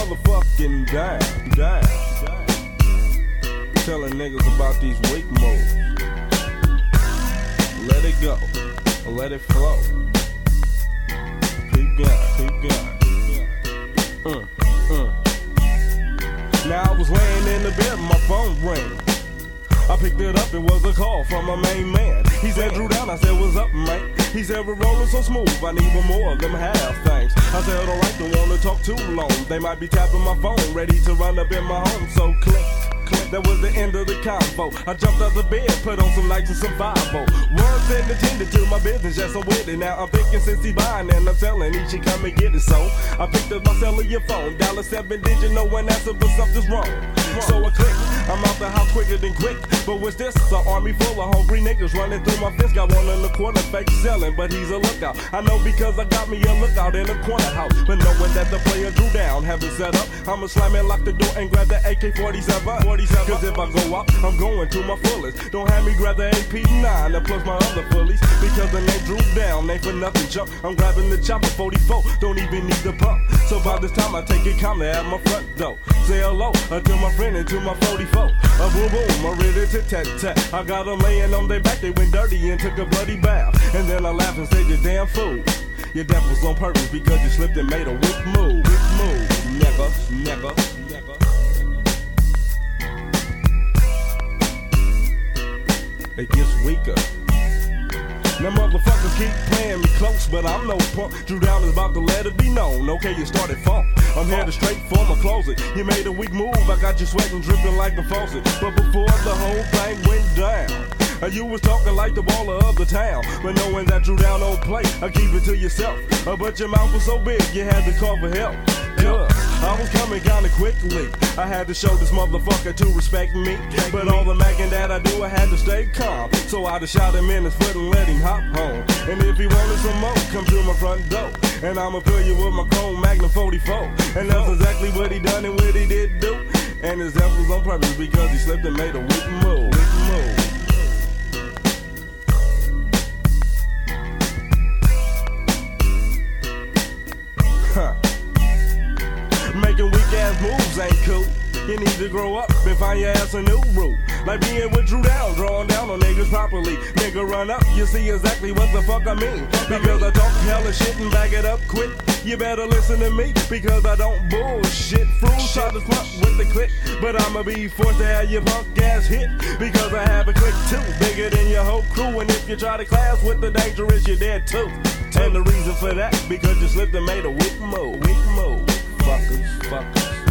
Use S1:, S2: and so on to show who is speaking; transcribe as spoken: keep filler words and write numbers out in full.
S1: motherfucking down, down. Telling niggas about these weak moves. Let it go, let it flow. Keep going, keep going. Mm, mm. Now I was laying in the bed, my phone rang. I picked it up, it was a call from my main man. He said, Drew Down, I said, what's up, man? He said, we're rolling so smooth, I need one more of them half things. I said, alright, don't wanna talk too long. They might be tapping my phone, ready to run up in my home, so click. That was the end of the convo. I jumped out the bed, put on some lights and some five oh. Words and attended to my business, yes, I'm with it. Now I'm thinking since he buying and I'm selling, he should come and get it. So I picked up my cellular phone, dial a seven digit, no one answered, but something's wrong. So I click, I'm out the house quicker than quick. But what's this? An army full of hungry niggas running through my fist. Got one in the corner, fake selling, but he's a lookout. I know because I got me a lookout in the corner house. But knowing that the player Drew Down have it set up, I'ma slam and lock the door and grab the A K forty-seven. Cause if I go up, I'm going to my fullest. Don't have me grab the A P nine and plus my other fullies. Because the name Drew Down ain't for nothing, chump. I'm grabbing the chopper forty-four, don't even need the pump. So by this time I take it calmly at my front door. Say hello uh, to my friend and to my forty-four. A boom boom, I'm ready to tat tat. I got them laying on their back, they went dirty and took a bloody bath. And then I laughed and said, you damn fool. Your death was on purpose because you slipped and made a weak move. Weak move, never, never, never. It gets weaker. Now motherfuckers keep playing me close, but I'm no punk. Drew Down is about to let it be known. Okay, you started funk. I'm headed straight for my closet. You made a weak move, I got you sweating, dripping like a faucet. But before the whole thing went down, uh, you was talking like the baller of the town. But knowing that Drew Down don't play, I keep it to yourself. Uh, but your mouth was so big, you had to call for help. Cause I was coming kinda quickly. I had to show this motherfucker to respect me. But all the macking that I do, I had to stay calm. So I just shot him in his foot and let him hop home. And if he wanted some more, come to my front door. And I'ma fill you with my chrome Magnum forty-four. And that's exactly what he done and what he did do. And his death was on purpose because he slipped and made a weak move. Weak move. Huh. Making weak ass moves ain't cool. You need to grow up and find your ass a new route. Like being with Drew Down, drawing down on niggas properly. Nigga run up, you see exactly what the fuck I mean. Because I talk hella shit and back it up quick. You better listen to me, because I don't bullshit. Fools try to fuck with the click, but I'ma be forced to have your punk ass hit. Because I have a click too, bigger than your whole crew. And if you try to class with the dangerous, you're dead too. And the reason for that, because you slipped and made a weak move. Weak move. Fuckers, fuckers.